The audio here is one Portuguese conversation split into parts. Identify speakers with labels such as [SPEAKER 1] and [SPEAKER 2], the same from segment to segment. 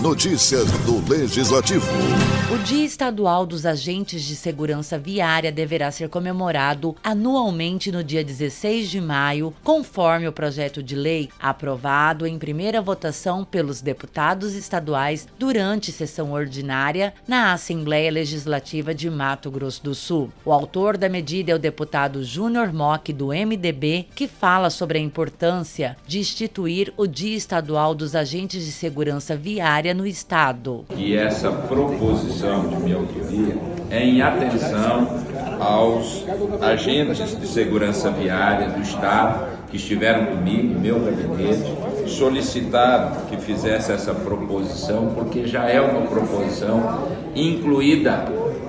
[SPEAKER 1] Notícias do Legislativo.
[SPEAKER 2] O Dia Estadual dos Agentes de Segurança Viária deverá ser comemorado anualmente no dia 16 de maio, conforme o projeto de lei aprovado em primeira votação pelos deputados estaduais durante sessão ordinária na Assembleia Legislativa de Mato Grosso do Sul. O autor da medida é o deputado Júnior Mock, do MDB, que fala sobre a importância de instituir o Dia Estadual dos Agentes de Segurança Viária no Estado.
[SPEAKER 3] E essa proposição de minha autoria é em atenção aos agentes de segurança viária do Estado que estiveram comigo, em meu gabinete, solicitaram que fizesse essa proposição, porque já é uma proposição incluída,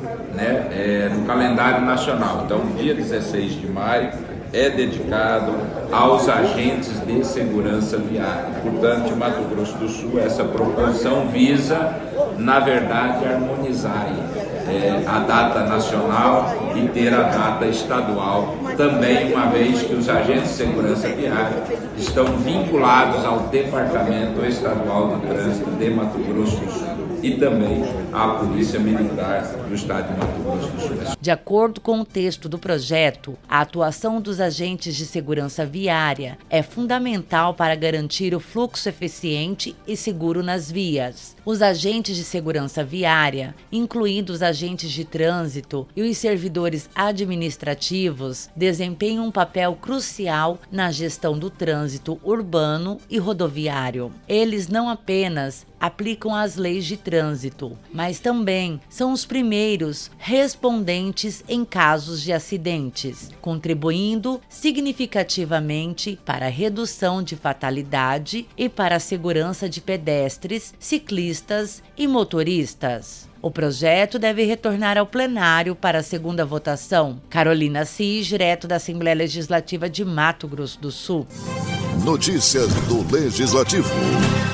[SPEAKER 3] no calendário nacional. Então, o dia 16 de maio é dedicado aos agentes de segurança viária. Portanto, em Mato Grosso do Sul, essa proposição visa, na verdade, harmonizar a data nacional e ter a data estadual também, uma vez que os agentes de segurança viária estão vinculados ao Departamento Estadual de Trânsito de Mato Grosso do Sul e também à Polícia Militar do Estado de Mato Grosso do Sul.
[SPEAKER 2] De acordo com o texto do projeto, a atuação dos agentes de segurança viária é fundamental para garantir o fluxo eficiente e seguro nas vias. Os agentes de segurança viária, incluindo os agentes de trânsito e os servidores administrativos, desempenham um papel crucial na gestão do trânsito urbano e rodoviário. Eles não apenas aplicam as leis de trânsito, mas também são os primeiros respondentes em casos de acidentes, contribuindo significativamente para a redução de fatalidade e para a segurança de pedestres, ciclistas e motoristas. O projeto deve retornar ao plenário para a segunda votação. Carolina Cis, direto da Assembleia Legislativa de Mato Grosso do Sul.
[SPEAKER 1] Notícias do Legislativo.